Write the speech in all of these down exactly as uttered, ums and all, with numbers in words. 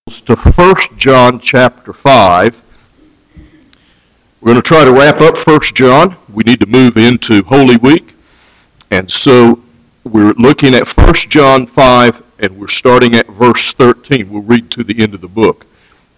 to First John chapter five. We're going to try to wrap up First John. We need to move into Holy Week. And so we're looking at First John five, and we're starting at verse thirteen. We'll read to the end of the book.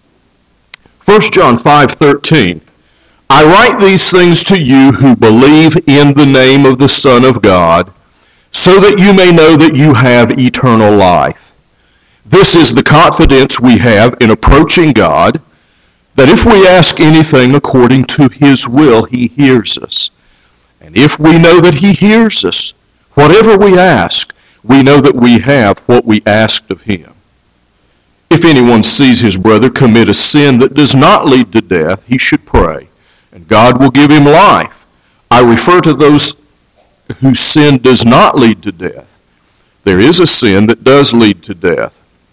First John five thirteen. I write these things to you who believe in the name of the Son of God, so that you may know that you have eternal life. This is the confidence we have in approaching God, that if we ask anything according to his will, he hears us. And if we know that he hears us, whatever we ask, we know that we have what we asked of him. If anyone sees his brother commit a sin that does not lead to death, he should pray, and God will give him life. I refer to those whose sin does not lead to death. There is a sin that does lead to death.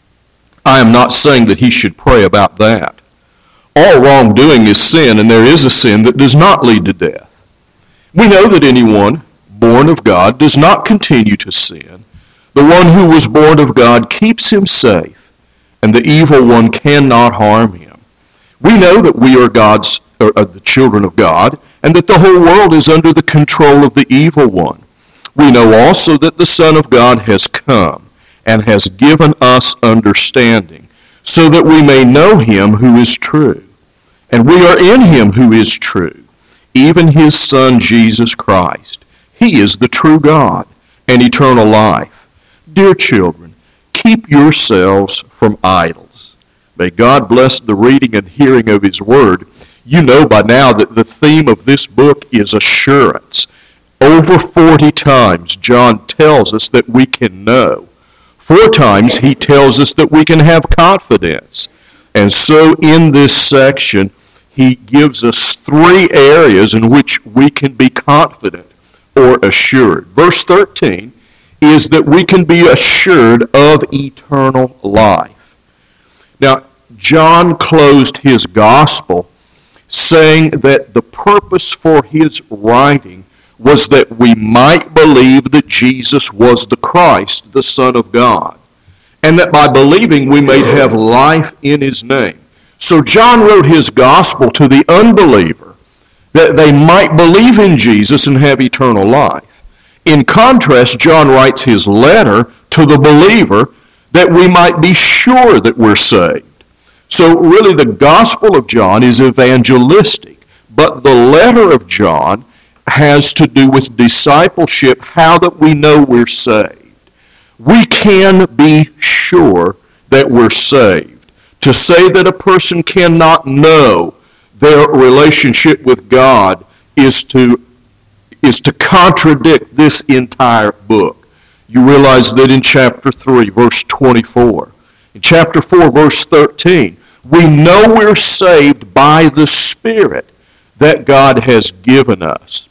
I am not saying that he should pray about that. All wrongdoing is sin, and there is a sin that does not lead to death. We know that anyone born of God does not continue to sin. The one who was born of God keeps him safe, and the evil one cannot harm him. We know that we are God's, or, or the children of God, and that the whole world is under the control of the evil one. We know also that the Son of God has come and has given us understanding, so that we may know him who is true. And we are in him who is true, even his Son Jesus Christ. He is the true God and eternal life. Dear children, keep yourselves from idols. May God bless the reading and hearing of his word. You know by now that the theme of this book is assurance. Over forty times John tells us that we can know. Four times he tells us that we can have confidence. And so in this section, he gives us three areas in which we can be confident or assured. Verse thirteen is that we can be assured of eternal life. Now, John closed his gospel saying that the purpose for his writing was that we might believe that Jesus was the Christ, the Son of God, and that by believing we may have life in his name. So John wrote his gospel to the unbeliever that they might believe in Jesus and have eternal life. In contrast, John writes his letter to the believer that we might be sure that we're saved. So really the gospel of John is evangelistic, but the letter of John has to do with discipleship, how that we know we're saved. We can be sure that we're saved. To say that a person cannot know their relationship with God is to, is to contradict this entire book. You realize that in chapter three, verse twenty-four. In chapter four, verse thirteen, we know we're saved by the Spirit that God has given us.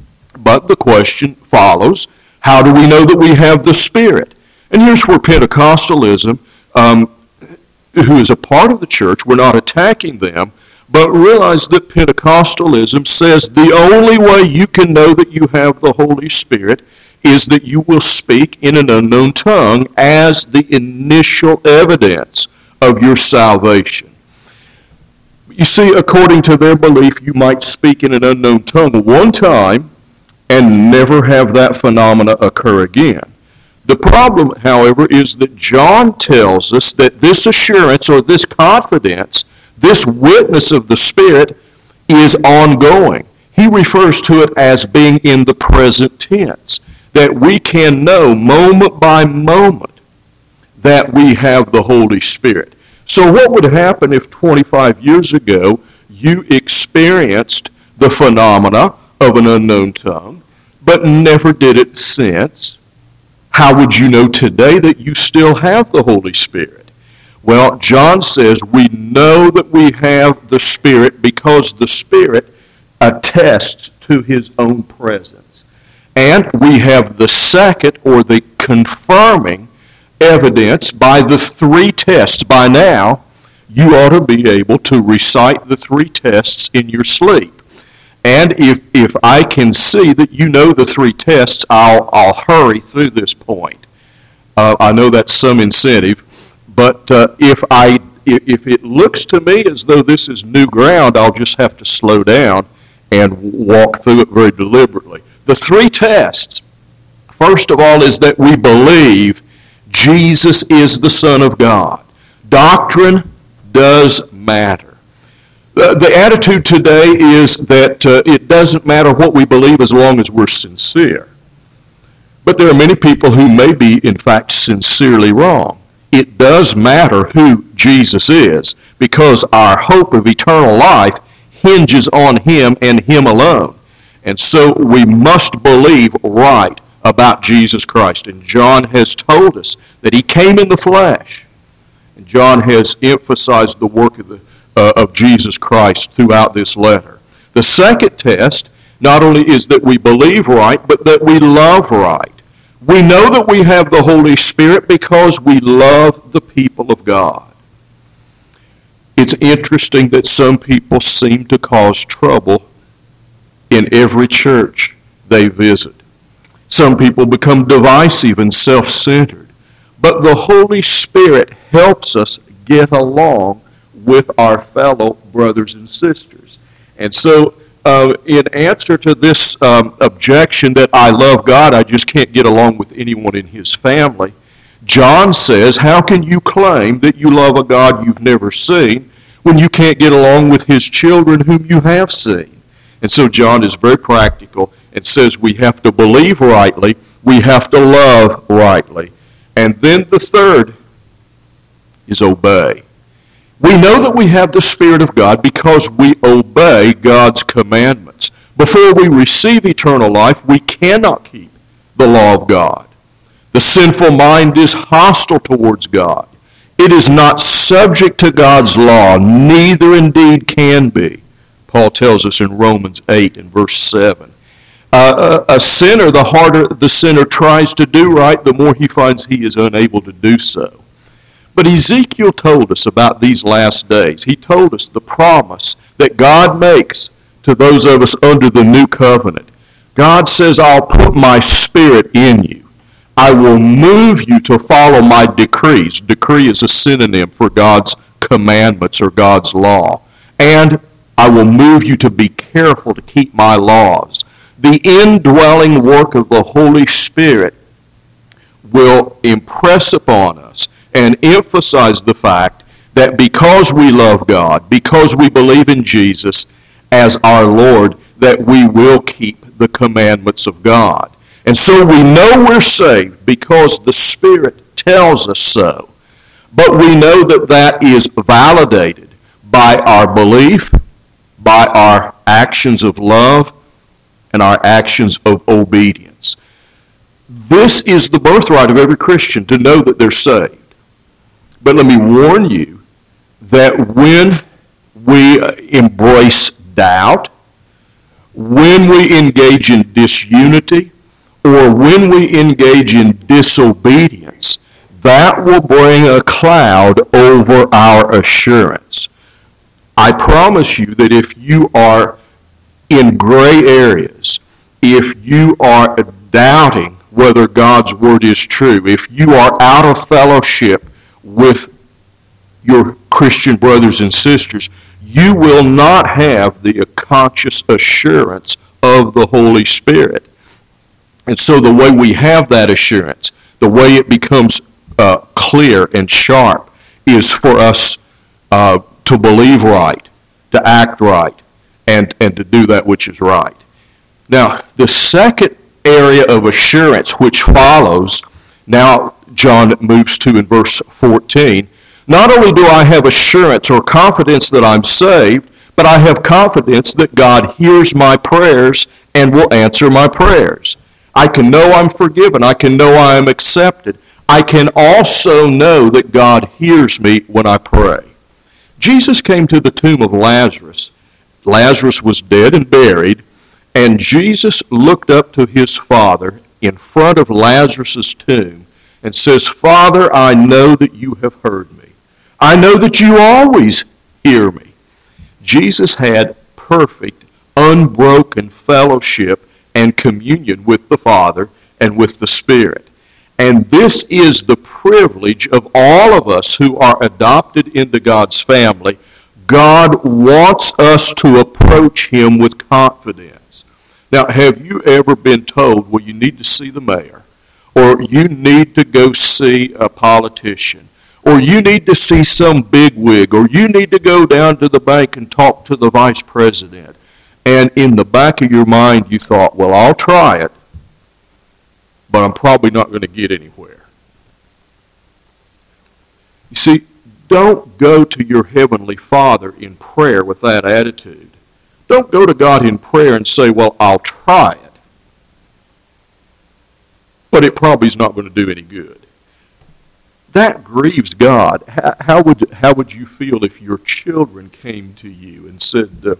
But the question follows, how do we know that we have the Spirit? And here's where Pentecostalism, um, who is a part of the church, we're not attacking them, but realize that Pentecostalism says the only way you can know that you have the Holy Spirit is that you will speak in an unknown tongue as the initial evidence of your salvation. You see, according to their belief, you might speak in an unknown tongue one time and never have that phenomena occur again. The problem, however, is that John tells us that this assurance or this confidence, this witness of the Spirit, is ongoing. He refers to it as being in the present tense, that we can know moment by moment that we have the Holy Spirit. So what would happen if twenty-five years ago you experienced the phenomena of an unknown tongue, but never did it since? How would you know today that you still have the Holy Spirit? Well, John says we know that we have the Spirit because the Spirit attests to his own presence. And we have the second, or the confirming evidence by the three tests. By now, you ought to be able to recite the three tests in your sleep. And if, if I can see that you know the three tests, I'll, I'll hurry through this point. Uh, I know that's some incentive, but uh, if I if, if it looks to me as though this is new ground, I'll just have to slow down and walk through it very deliberately. The three tests, first of all, is that we believe Jesus is the Son of God. Doctrine does matter. The, the attitude today is that uh, it doesn't matter what we believe as long as we're sincere. But there are many people who may be, in fact, sincerely wrong. It does matter who Jesus is, because our hope of eternal life hinges on him and him alone. And so we must believe right about Jesus Christ. And John has told us that he came in the flesh. And John has emphasized the work of, the, uh, of Jesus Christ throughout this letter. The second test not only is that we believe right, but that we love right. We know that we have the Holy Spirit because we love the people of God. It's interesting that some people seem to cause trouble in every church they visit. Some people become divisive and self-centered. But the Holy Spirit helps us get along with our fellow brothers and sisters. And so, uh, in answer to this um, objection that I love God, I just can't get along with anyone in his family, John says, how can you claim that you love a God you've never seen when you can't get along with his children whom you have seen? And so John is very practical and says we have to believe rightly, we have to love rightly. And then the third is obey. We know that we have the Spirit of God because we obey God's commandments. Before we receive eternal life, we cannot keep the law of God. The sinful mind is hostile towards God. It is not subject to God's law, neither indeed can be. Paul tells us in Romans eight and verse seven. Uh, a, a sinner, the harder the sinner tries to do right, the more he finds he is unable to do so. But Ezekiel told us about these last days. He told us the promise that God makes to those of us under the new covenant. God says, I'll put my Spirit in you. I will move you to follow my decrees. Decree is a synonym for God's commandments or God's law. And I will move you to be careful to keep my laws. The indwelling work of the Holy Spirit will impress upon us and emphasize the fact that because we love God, because we believe in Jesus as our Lord, that we will keep the commandments of God. And so we know we're saved because the Spirit tells us so. But we know that that is validated by our belief, by our actions of love, and our actions of obedience. This is the birthright of every Christian, to know that they're saved. But let me warn you that when we embrace doubt, when we engage in disunity, or when we engage in disobedience, that will bring a cloud over our assurance. I promise you that if you are in gray areas, if you are doubting whether God's word is true, if you are out of fellowship with your Christian brothers and sisters, you will not have the conscious assurance of the Holy Spirit. And so the way we have that assurance, the way it becomes uh, clear and sharp, is for us uh, to believe right, to act right, and, and to do that which is right. Now, the second area of assurance which follows, now John moves to in verse fourteen, not only do I have assurance or confidence that I'm saved, but I have confidence that God hears my prayers and will answer my prayers. I can know I'm forgiven. I can know I am accepted. I can also know that God hears me when I pray. Jesus came to the tomb of Lazarus. Lazarus was dead and buried, and Jesus looked up to his Father in front of Lazarus' tomb and says, Father, I know that you have heard me. I know that you always hear me. Jesus had perfect, unbroken fellowship and communion with the Father and with the Spirit. And this is the privilege of all of us who are adopted into God's family. God wants us to approach him with confidence. Now, have you ever been told, well, you need to see the mayor, or you need to go see a politician, or you need to see some bigwig, or you need to go down to the bank and talk to the vice president? And in the back of your mind, you thought, well, I'll try it, but I'm probably not going to get anywhere. You see, don't go to your Heavenly Father in prayer with that attitude. Don't go to God in prayer and say, well, I'll try it, but it probably is not going to do any good. That grieves God. How, how would how would you feel if your children came to you and said, uh,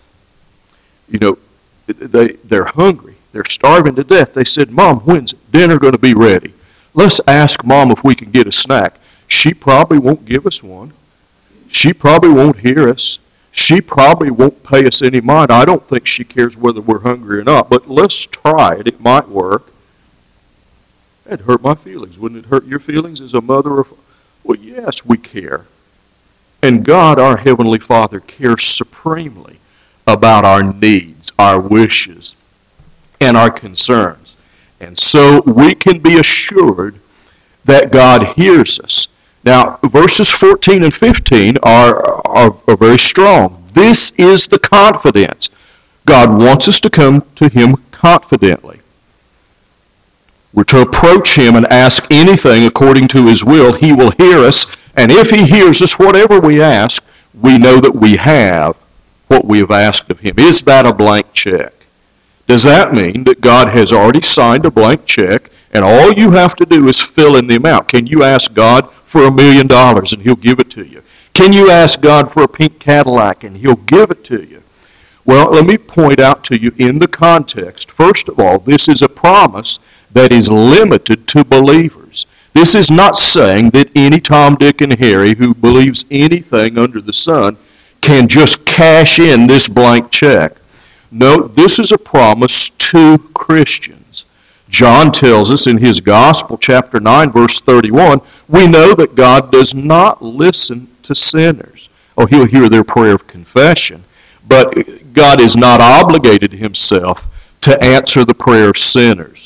you know, they, they're hungry, they're starving to death. They said, Mom, when's dinner going to be ready? Let's ask Mom if we can get a snack. She probably won't give us one. She probably won't hear us. She probably won't pay us any mind. I don't think she cares whether we're hungry or not, but let's try it. It might work. That'd hurt my feelings. Wouldn't it hurt your feelings as a mother? Or, well, yes, we care. And God, our Heavenly Father, cares supremely about our needs, our wishes, and our concerns. And so we can be assured that God hears us. Now, verses fourteen and fifteen are, are, are very strong. This is the confidence. God wants us to come to him confidently. We're to approach him and ask anything according to his will. He will hear us, and if he hears us, whatever we ask, we know that we have what we have asked of him. Is that a blank check? Does that mean that God has already signed a blank check, and all you have to do is fill in the amount? Can you ask God for a million dollars and he'll give it to you? Can you ask God for a pink Cadillac and he'll give it to you? Well, let me point out to you in the context, first of all, this is a promise that is limited to believers. This is not saying that any Tom, Dick, and Harry who believes anything under the sun can just cash in this blank check. No, this is a promise to Christians. John tells us in his Gospel, chapter nine, verse thirty-one, we know that God does not listen to sinners. Oh, he'll hear their prayer of confession, but God is not obligated himself to answer the prayer of sinners.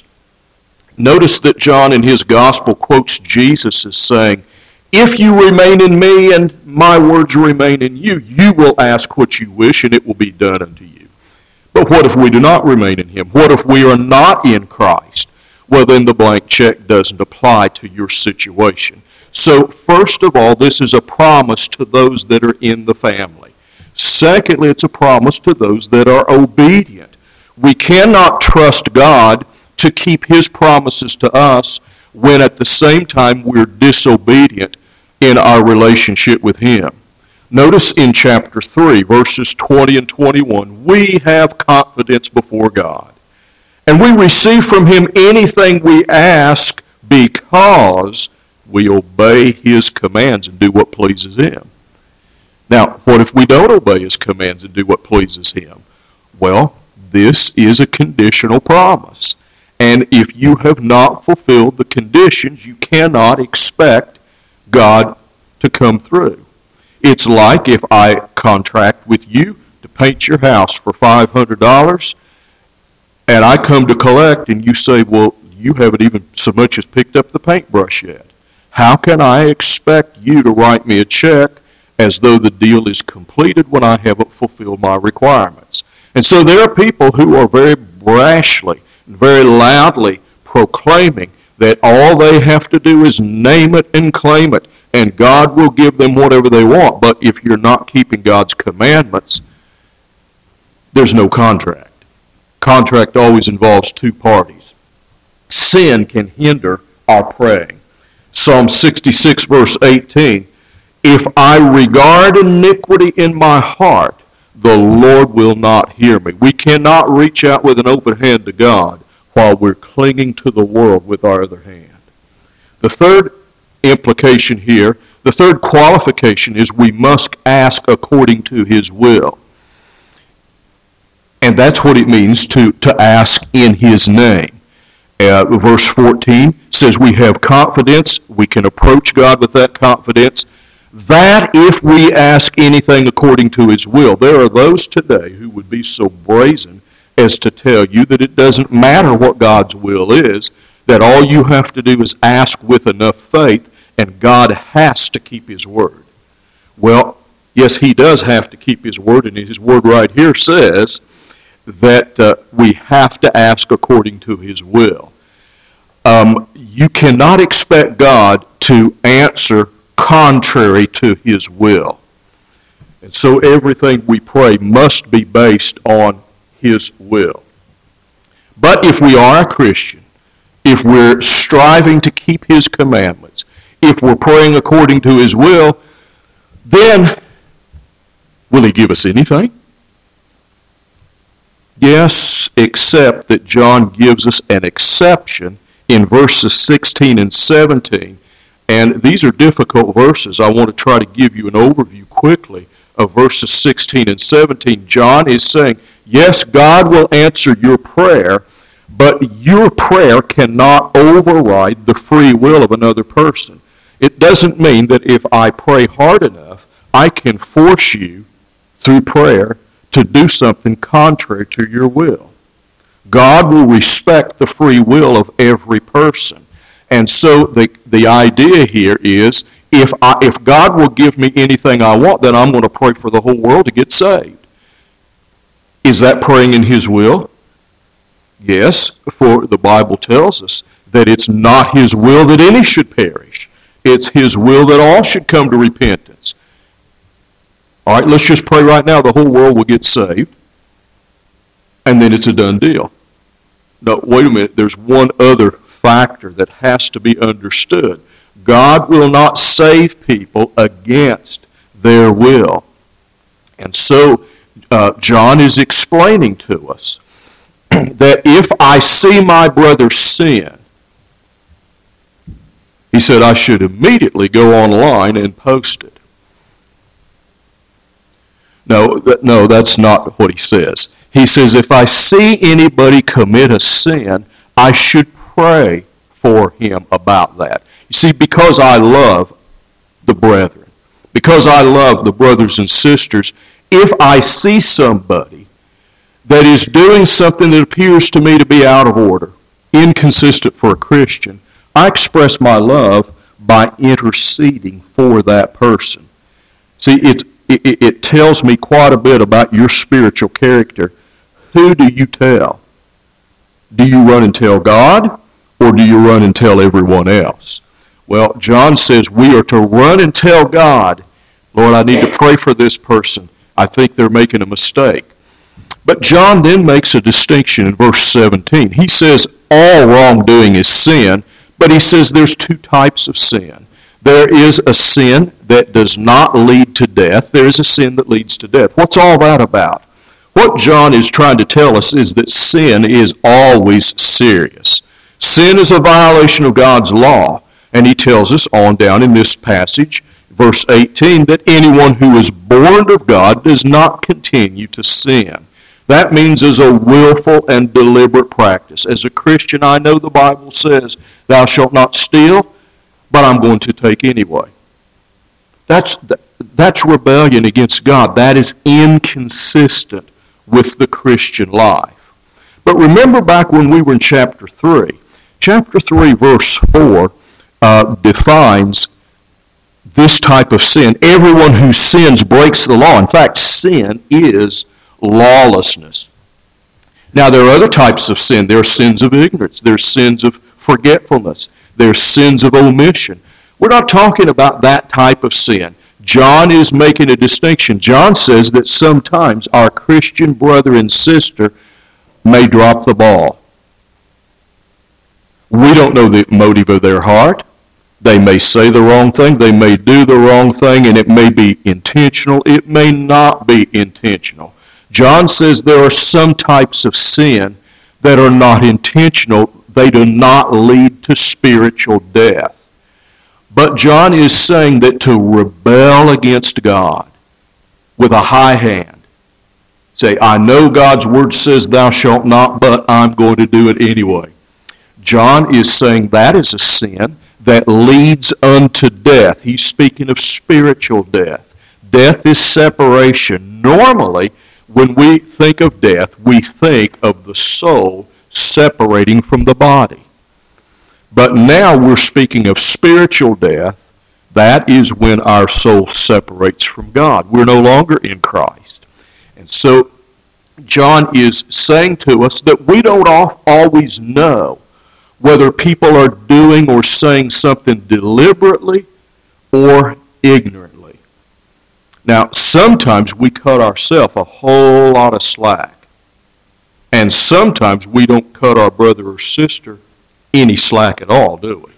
Notice that John in his Gospel quotes Jesus as saying, if you remain in me and my words remain in you, you will ask what you wish and it will be done unto you. But what if we do not remain in him? What if we are not in Christ? Well, then the blank check doesn't apply to your situation. So, first of all, this is a promise to those that are in the family. Secondly, it's a promise to those that are obedient. We cannot trust God to keep his promises to us when at the same time we're disobedient in our relationship with him. Notice in chapter three, verses twenty and twenty-one, we have confidence before God. And we receive from him anything we ask because we obey his commands and do what pleases him. Now, what if we don't obey his commands and do what pleases him? Well, this is a conditional promise. And if you have not fulfilled the conditions, you cannot expect God to come through. It's like if I contract with you to paint your house for five hundred dollars, and I come to collect and you say, well, you haven't even so much as picked up the paintbrush yet. How can I expect you to write me a check as though the deal is completed when I haven't fulfilled my requirements? And so there are people who are very brashly, very loudly proclaiming that all they have to do is name it and claim it, and God will give them whatever they want. But if you're not keeping God's commandments, there's no contract. Contract always involves two parties. Sin can hinder our praying. Psalm sixty-six, verse eighteen, if I regard iniquity in my heart, the Lord will not hear me. We cannot reach out with an open hand to God while we're clinging to the world with our other hand. The third implication here, the third qualification is we must ask according to his will. And that's what it means to, to ask in his name. Uh, verse fourteen, says we have confidence, we can approach God with that confidence, that if we ask anything according to his will. There are those today who would be so brazen as to tell you that it doesn't matter what God's will is, that all you have to do is ask with enough faith, and God has to keep his word. Well, yes, he does have to keep his word, and his word right here says that uh, we have to ask according to his will. Um, you cannot expect God to answer contrary to his will. And so everything we pray must be based on his will. But if we are a Christian, if we're striving to keep his commandments, if we're praying according to his will, then will he give us anything? Yes, except that John gives us an exception in verses sixteen and seventeen. And these are difficult verses. I want to try to give you an overview quickly of verses sixteen and seventeen. John is saying, yes, God will answer your prayer, but your prayer cannot override the free will of another person. It doesn't mean that if I pray hard enough, I can force you through prayer to do something contrary to your will. God will respect the free will of every person. And so the, the idea here is, if I, if God will give me anything I want, then I'm going to pray for the whole world to get saved. Is that praying in his will? Yes, for the Bible tells us that it's not his will that any should perish. It's his will that all should come to repentance. All right, let's just pray right now the whole world will get saved, and then it's a done deal. No, wait a minute, there's one other factor that has to be understood. God will not save people against their will. And so uh, John is explaining to us that if I see my brother sin, he said I should immediately go online and post it. No, that, no, that's not what he says. He says if I see anybody commit a sin, I should pray for him about that. You see, because I love the brethren, because I love the brothers and sisters, if I see somebody that is doing something that appears to me to be out of order, inconsistent for a Christian, I express my love by interceding for that person. See, it, it, it tells me quite a bit about your spiritual character. Who do you tell? Do you run and tell God, or do you run and tell everyone else? Well, John says we are to run and tell God, Lord, I need to pray for this person. I think they're making a mistake. But John then makes a distinction in verse seventeen. He says all wrongdoing is sin, but he says there's two types of sin. There is a sin that does not lead to death. There is a sin that leads to death. What's all that about? What John is trying to tell us is that sin is always serious. Sin is a violation of God's law. And he tells us on down in this passage, verse eighteen, that anyone who is born of God does not continue to sin. That means as a willful and deliberate practice. As a Christian, I know the Bible says, thou shalt not steal, but I'm going to take anyway. That's, that's rebellion against God. That is inconsistent with the Christian life. But remember back when we were in chapter three. Chapter three, verse four, uh, defines this type of sin. Everyone who sins breaks the law. In fact, sin is lawlessness. Now, there are other types of sin. There are sins of ignorance. There are sins of forgetfulness. There are sins of omission. We're not talking about that type of sin. John is making a distinction. John says that sometimes our Christian brother and sister may drop the ball. We don't know the motive of their heart. They may say the wrong thing. They may do the wrong thing, and it may be intentional. It may not be intentional. John says there are some types of sin that are not intentional. They do not lead to spiritual death. But John is saying that to rebel against God with a high hand, say, I know God's word says thou shalt not, but I'm going to do it anyway. John is saying that is a sin that leads unto death. He's speaking of spiritual death. Death is separation. Normally, when we think of death, we think of the soul separating from the body. But now we're speaking of spiritual death. That is when our soul separates from God. We're no longer in Christ. And so John is saying to us that we don't always know whether people are doing or saying something deliberately or ignorantly. Now, sometimes we cut ourselves a whole lot of slack. And sometimes we don't cut our brother or sister any slack at all, do we?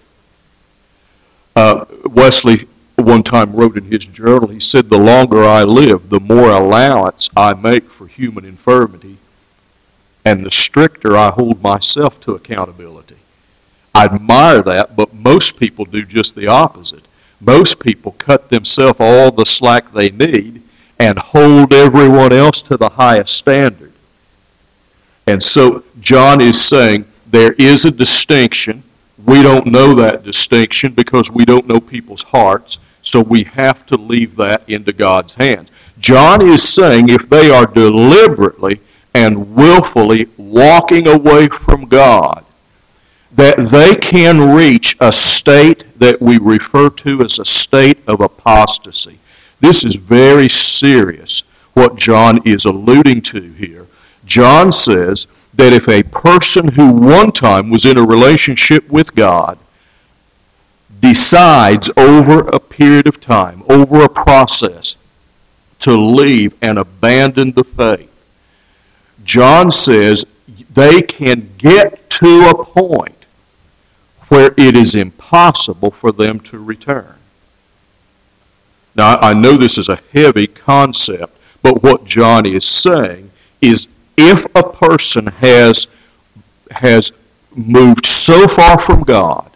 Uh, Wesley one time wrote in his journal, he said, "The longer I live, the more allowance I make for human infirmity, and the stricter I hold myself to accountability." I admire that, but most people do just the opposite. Most people cut themselves all the slack they need and hold everyone else to the highest standard. And so John is saying there is a distinction. We don't know that distinction because we don't know people's hearts, so we have to leave that into God's hands. John is saying if they are deliberately and willfully walking away from God, that they can reach a state that we refer to as a state of apostasy. This is very serious, what John is alluding to here. John says that if a person who one time was in a relationship with God decides over a period of time, over a process, to leave and abandon the faith, John says they can get to a point where it is impossible for them to return. Now, I know this is a heavy concept, but what John is saying is if a person has, has moved so far from God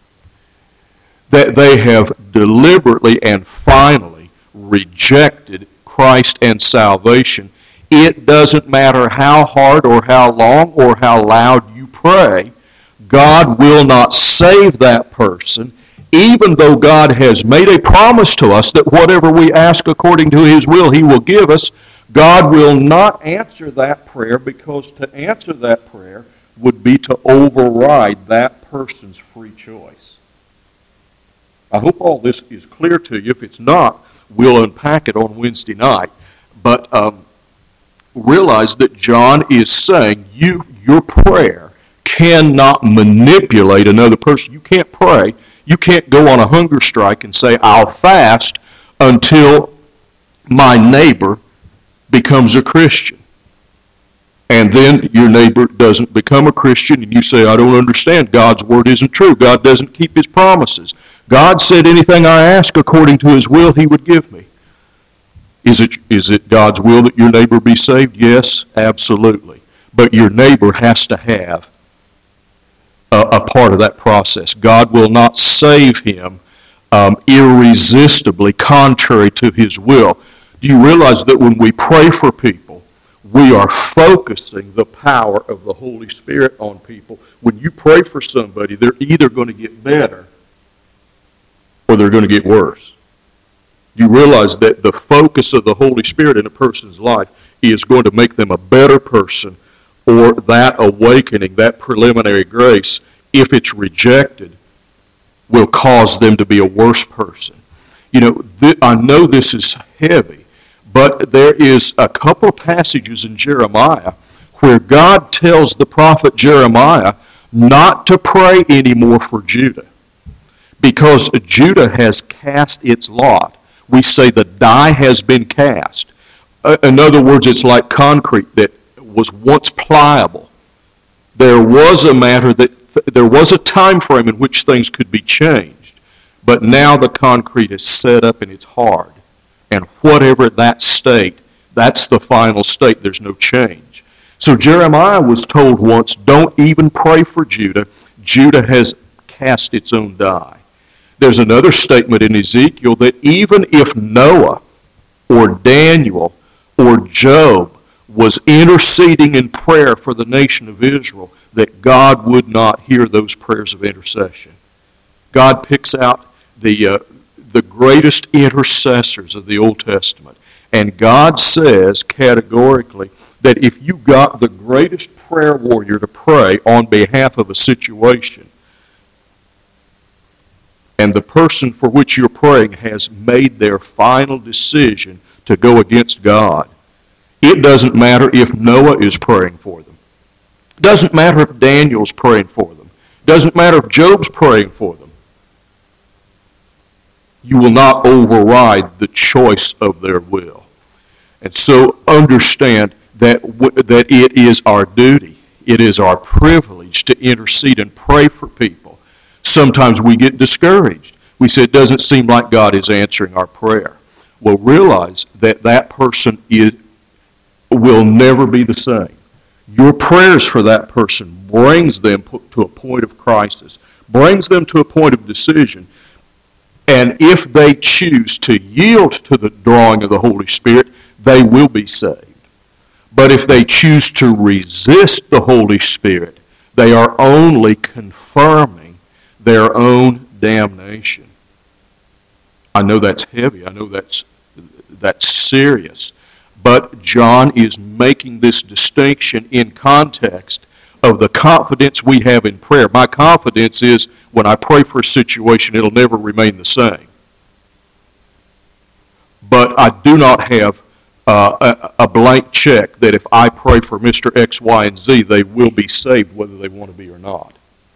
that they have deliberately and finally rejected Christ and salvation, it doesn't matter how hard or how long or how loud you pray, God will not save that person, even though God has made a promise to us that whatever we ask according to His will, He will give us. God will not answer that prayer, because to answer that prayer would be to override that person's free choice. I hope all this is clear to you. If it's not, we'll unpack it on Wednesday night. But um, realize that John is saying you, your prayer cannot manipulate another person. You can't pray. You can't go on a hunger strike and say, I'll fast until my neighbor becomes a Christian. And then your neighbor doesn't become a Christian and you say, I don't understand. God's word isn't true. God doesn't keep His promises. God said anything I ask according to His will, He would give me. Is it, is it God's will that your neighbor be saved? Yes, absolutely. But your neighbor has to have a, a part of that process. God will not save him um, irresistibly contrary to His will. Do you realize that when we pray for people, we are focusing the power of the Holy Spirit on people? When you pray for somebody, they're either going to get better or they're going to get worse. You realize that the focus of the Holy Spirit in a person's life is going to make them a better person, or that awakening, that preliminary grace, if it's rejected, will cause them to be a worse person. You know, th- I know this is heavy, but there is a couple of passages in Jeremiah where God tells the prophet Jeremiah not to pray anymore for Judah, because Judah has cast its lot. We say the die has been cast. Uh, in other words, it's like concrete that was once pliable. There was a matter that th- there was a time frame in which things could be changed, but now the concrete is set up and it's hard. And whatever that state, that's the final state. There's no change. So Jeremiah was told once, don't even pray for Judah. Judah has cast its own die. There's another statement in Ezekiel that even if Noah or Daniel or Job was interceding in prayer for the nation of Israel, that God would not hear those prayers of intercession. God picks out the, uh, the greatest intercessors of the Old Testament. And God says categorically that if you got the greatest prayer warrior to pray on behalf of a situation, and the person for which you're praying has made their final decision to go against God, it doesn't matter if Noah is praying for them. It doesn't matter if Daniel's praying for them. It doesn't matter if Job's praying for them. You will not override the choice of their will. And so understand that, that it is our duty, it is our privilege to intercede and pray for people. Sometimes we get discouraged. We say it doesn't seem like God is answering our prayer. Well, realize that that person is, will never be the same. Your prayers for that person brings them to a point of crisis, brings them to a point of decision. And if they choose to yield to the drawing of the Holy Spirit, they will be saved. But if they choose to resist the Holy Spirit, they are only confirming their own damnation. I know that's heavy. I know that's that's serious. But John is making this distinction in context of the confidence we have in prayer. My confidence is when I pray for a situation, it'll never remain the same. But I do not have uh, a, a blank check that if I pray for Mister X, Y, and Z, they will be saved whether they want to be or not.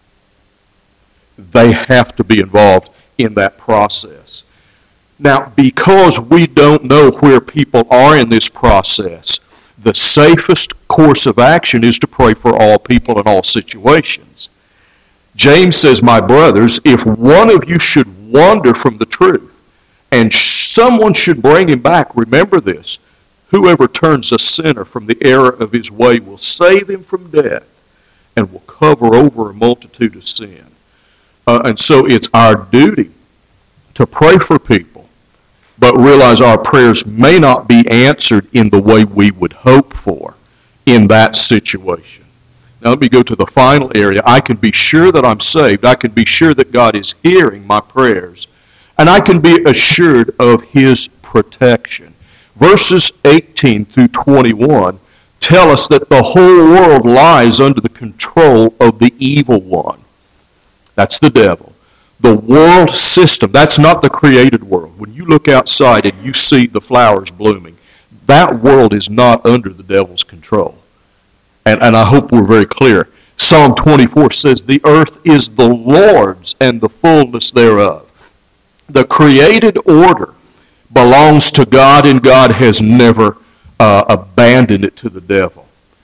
They have to be involved in that process. Now, because we don't know where people are in this process, the safest course of action is to pray for all people in all situations. James says, my brothers, if one of you should wander from the truth, and someone should bring him back, remember this, whoever turns a sinner from the error of his way will save him from death and will cover over a multitude of sin. Uh, and so it's our duty to pray for people, but realize our prayers may not be answered in the way we would hope for in that situation. Now let me go to the final area. I can be sure that I'm saved. I can be sure that God is hearing my prayers. And I can be assured of His protection. Verses eighteen through twenty-one tell us that the whole world lies under the control of the evil one. That's the devil. The world system, that's not the created world. When you look outside and you see the flowers blooming, that world is not under the devil's control. And, and I hope we're very clear. Psalm twenty-four says, the earth is the Lord's and the fullness thereof. The created order belongs to God, and God has never uh, abandoned it to the devil.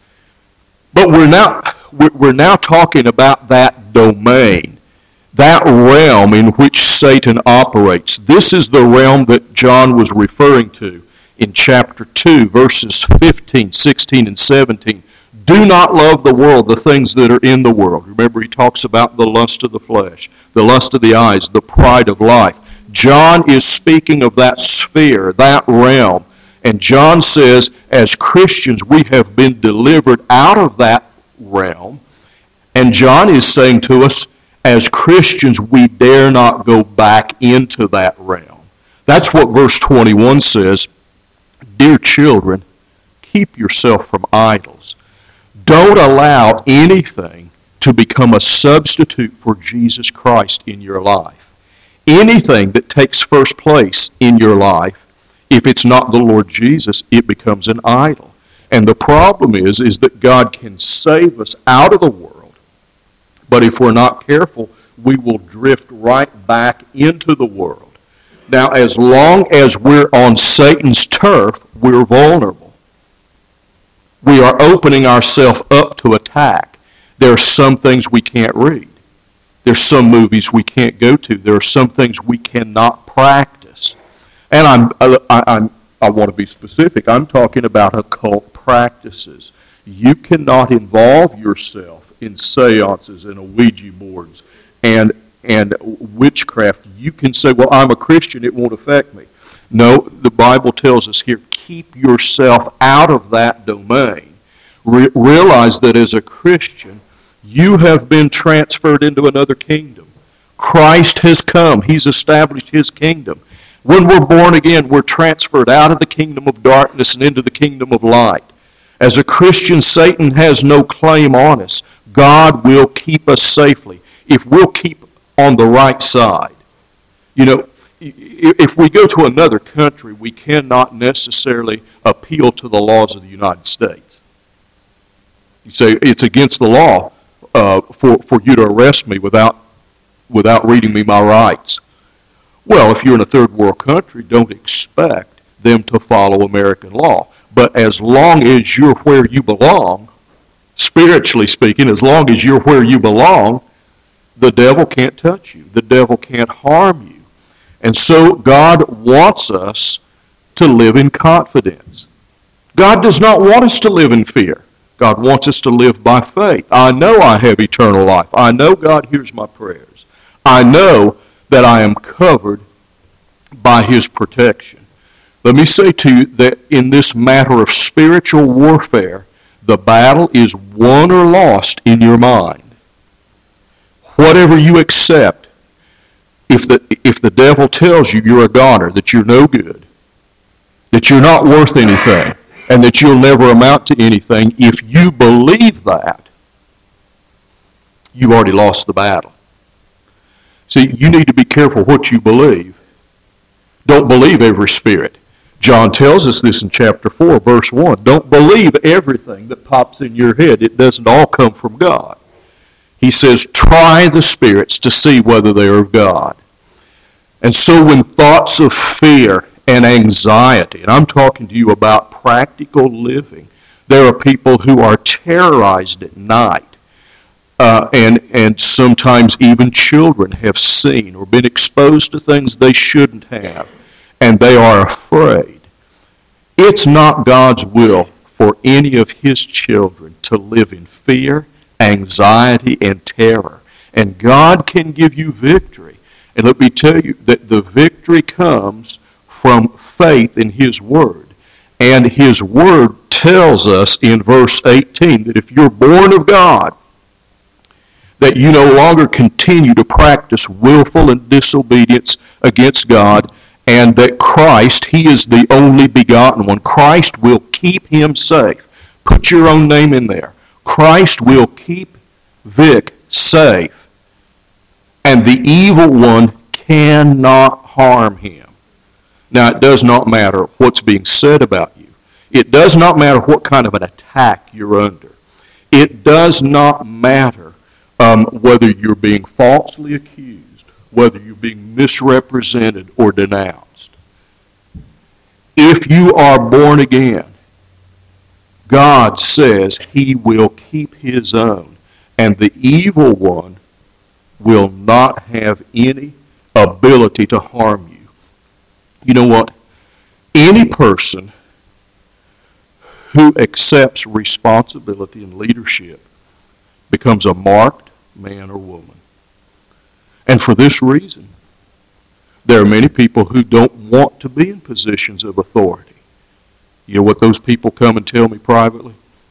But we're now, we're now talking about that domain, that realm in which Satan operates. This is the realm that John was referring to in chapter two, verses fifteen, sixteen, and seventeen. Do not love the world, the things that are in the world. Remember, he talks about the lust of the flesh, the lust of the eyes, the pride of life. John is speaking of that sphere, that realm. And John says, as Christians, we have been delivered out of that realm. And John is saying to us, as Christians, we dare not go back into that realm. That's what verse twenty-one says. Dear children, keep yourself from idols. Don't allow anything to become a substitute for Jesus Christ in your life. Anything that takes first place in your life, if it's not the Lord Jesus, it becomes an idol. And the problem is, is that God can save us out of the world, but if we're not careful, we will drift right back into the world. Now, as long as we're on Satan's turf, we're vulnerable. We are opening ourselves up to attack. There are some things we can't read. There's some movies we can't go to. There are some things we cannot practice. And I'm, I, I'm, I want to be specific. I'm talking about occult practices. You cannot involve yourself in seances and Ouija boards and, and witchcraft. You can say, well, I'm a Christian, it won't affect me. No, the Bible tells us here, keep yourself out of that domain. Re- realize that as a Christian, You have been transferred into another kingdom. Christ has come. He's established his kingdom. When we're born again, we're transferred out of the kingdom of darkness and into the kingdom of light. As a Christian, Satan has no claim on us. God will keep us safely if we'll keep on the right side. You know, if we go to another country, we cannot necessarily appeal to the laws of the United States. You say, it's against the law uh, for, for you to arrest me without, without reading me my rights. Well, if you're in a third world country, don't expect them to follow American law. But as long as you're where you belong, spiritually speaking, as long as you're where you belong, the devil can't touch you. The devil can't harm you. And so God wants us to live in confidence. God does not want us to live in fear. God wants us to live by faith. I know I have eternal life. I know God hears my prayers. I know that I am covered by his protection. Let me say to you that in this matter of spiritual warfare, the battle is won or lost in your mind. Whatever you accept, if the, if the devil tells you you're a goner, that you're no good, that you're not worth anything, and that you'll never amount to anything, if you believe that, you've already lost the battle. See, you need to be careful what you believe. Don't believe every spirit. John tells us this in chapter four, verse one. Don't believe everything that pops in your head. It doesn't all come from God. He says, try the spirits to see whether they are of God. And so when thoughts of fear and anxiety, and I'm talking to you about practical living, there are people who are terrorized at night. Uh, and, and sometimes even children have seen or been exposed to things they shouldn't have, and they are afraid. It's not God's will for any of his children to live in fear, anxiety, and terror. And God can give you victory. And let me tell you that the victory comes from faith in his word. And his word tells us in verse eighteen that if you're born of God, that you no longer continue to practice willful and disobedience against God, and that Christ, he is the only begotten one. Christ will keep him safe. Put your own name in there. Christ will keep Vic safe, and the evil one cannot harm him. Now, it does not matter what's being said about you. It does not matter what kind of an attack you're under. It does not matter um, whether you're being falsely accused, whether you're being misrepresented or denounced. If you are born again, God says he will keep his own, and the evil one will not have any ability to harm you. You know what? Any person who accepts responsibility and leadership becomes a marked man or woman. And for this reason, there are many people who don't want to be in positions of authority. You know what those people come and tell me privately?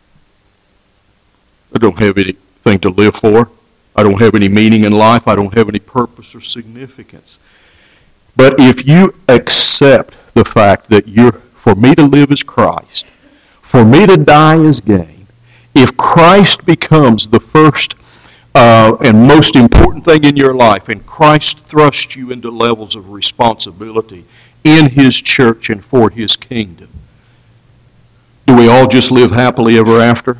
I don't have anything to live for. I don't have any meaning in life. I don't have any purpose or significance. But if you accept the fact that you're, for me to live as Christ, for me to die as gain, if Christ becomes the first uh, and most important thing in your life, and Christ thrusts you into levels of responsibility in his church and for his kingdom, do we all just live happily ever after?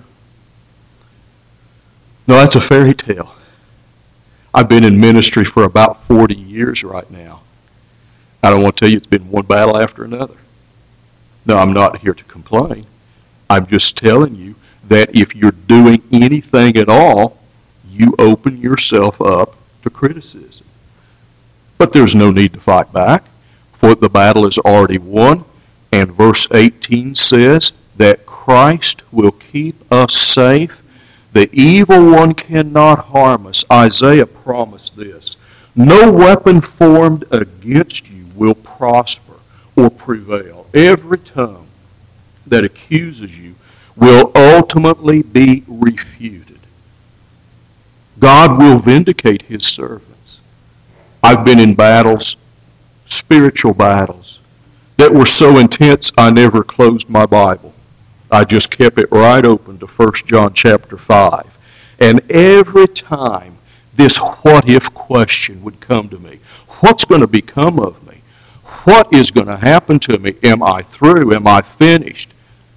No, that's a fairy tale. I've been in ministry for about forty years right now. I don't want to tell you it's been one battle after another. No, I'm not here to complain. I'm just telling you that if you're doing anything at all, you open yourself up to criticism. But there's no need to fight back, for the battle is already won, and verse eighteen says that Christ will keep us safe. The evil one cannot harm us. Isaiah promised this. No weapon formed against you will prosper or prevail. Every tongue that accuses you will ultimately be refuted. God will vindicate his servants. I've been in battles, spiritual battles, that were so intense I never closed my Bible. I just kept it right open to First John chapter five. And every time this what-if question would come to me, what's going to become of me? What is going to happen to me? Am I through? Am I finished?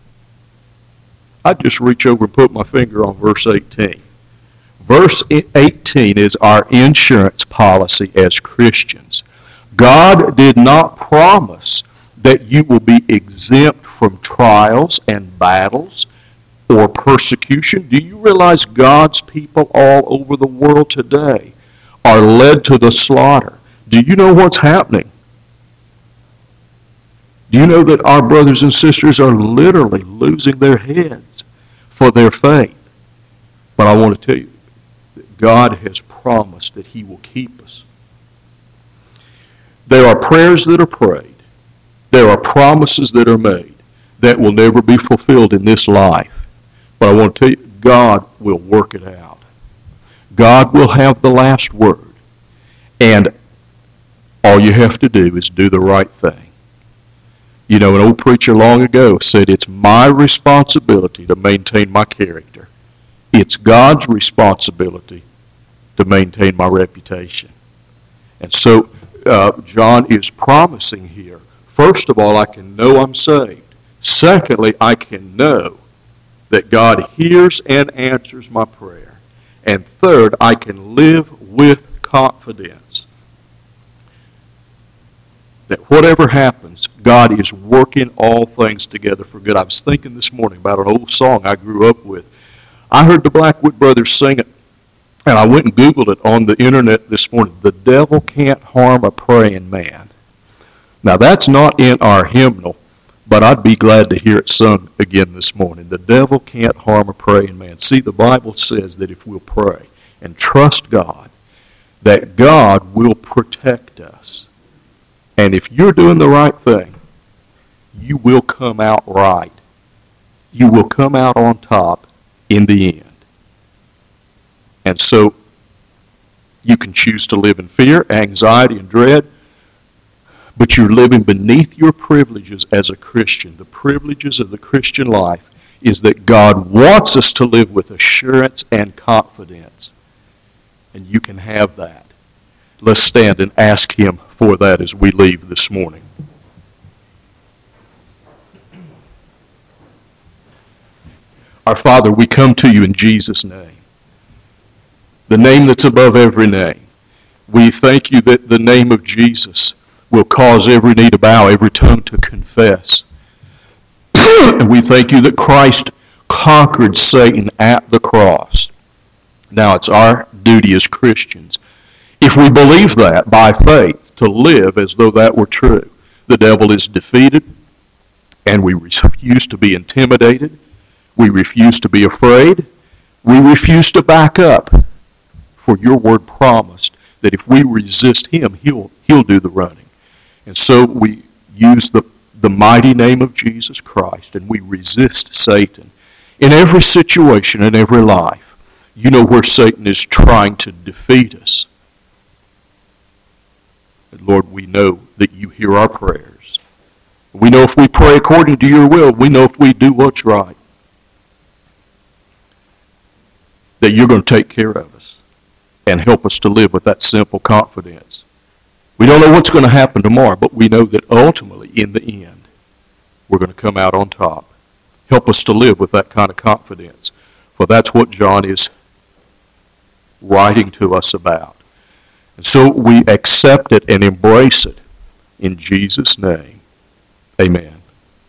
I'd just reach over and put my finger on verse eighteen. Verse eighteen is our insurance policy as Christians. God did not promise that you will be exempt from trials and battles or persecution. Do you realize God's people all over the world today are led to the slaughter? Do you know what's happening? Do you know that our brothers and sisters are literally losing their heads for their faith? But I want to tell you that God has promised that he will keep us. There are prayers that are prayed. There are promises that are made that will never be fulfilled in this life. But I want to tell you, God will work it out. God will have the last word. And all you have to do is do the right thing. You know, an old preacher long ago said, it's my responsibility to maintain my character. It's God's responsibility to maintain my reputation. And so uh, John is promising here, first of all, I can know I'm saved. Secondly, I can know that God hears and answers my prayer. And third, I can live with confidence that whatever happens, God is working all things together for good. I was thinking this morning about an old song I grew up with. I heard the Blackwood Brothers sing it, and I went and Googled it on the internet this morning. The devil can't harm a praying man. Now, that's not in our hymnal, but I'd be glad to hear it sung again this morning. The devil can't harm a praying man. See, the Bible says that if we'll pray and trust God, that God will protect us. And if you're doing the right thing, you will come out right. You will come out on top in the end. And so you can choose to live in fear, anxiety, and dread, but you're living beneath your privileges as a Christian. The privileges of the Christian life is that God wants us to live with assurance and confidence. And you can have that. Let's stand and ask him for that as we leave this morning. Our Father, we come to you in Jesus' name, the name that's above every name. We thank you that the name of Jesus will cause every knee to bow, every tongue to confess. And we thank you that Christ conquered Satan at the cross. Now it's our duty as Christians, if we believe that by faith, to live as though that were true. The devil is defeated, and we refuse to be intimidated. We refuse to be afraid. We refuse to back up. For your word promised that if we resist him, he'll, he'll do the running. And so we use the, the mighty name of Jesus Christ, and we resist Satan. In every situation, in every life, you know where Satan is trying to defeat us. And Lord, we know that you hear our prayers. We know if we pray according to your will, we know if we do what's right, that you're going to take care of us and help us to live with that simple confidence. We don't know what's going to happen tomorrow, but we know that ultimately, in the end, we're going to come out on top. Help us to live with that kind of confidence, for that's what John is writing to us about. And so we accept it and embrace it in Jesus' name. Amen.